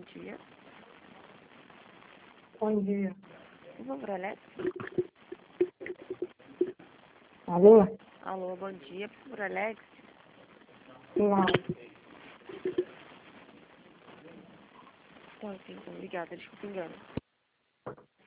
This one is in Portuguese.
dia. Bom dia. Por favor, Alex. Alô? Alô, bom dia. Por favor, Alex. Não. Então, sim, obrigada. Desculpa o engano.